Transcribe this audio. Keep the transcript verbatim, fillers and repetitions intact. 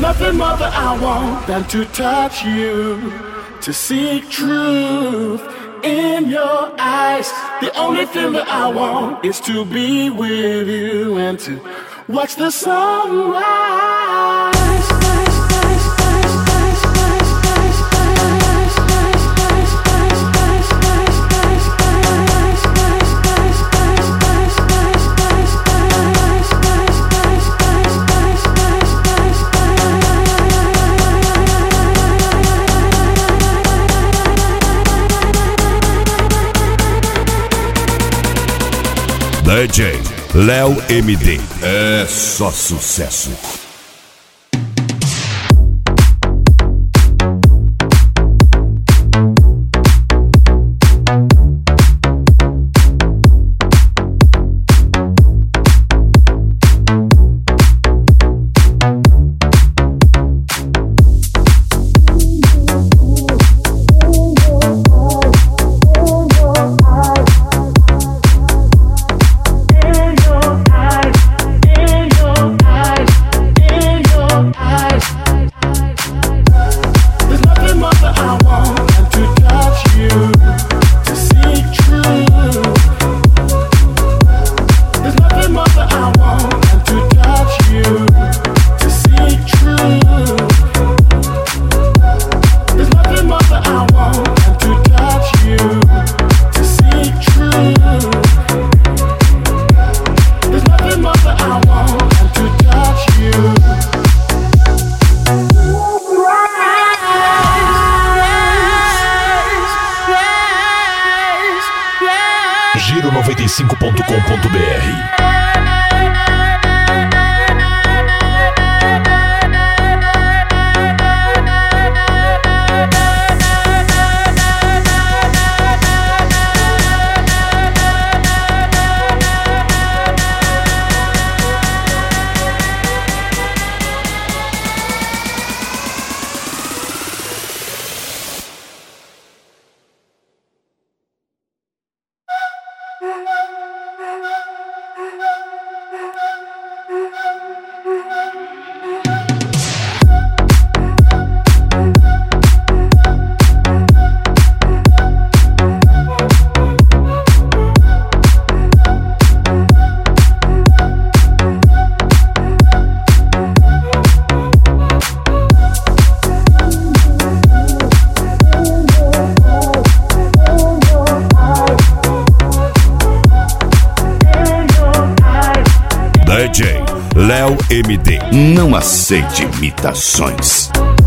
nothing more that I want than to touch you, to seek truth in your eyes. The only thing that I want is to be with you and to watch the sunrise. D J Léo M D. É só sucesso. Giro noventa e cinco ponto com ponto br. D J Léo M D. Não aceite imitações.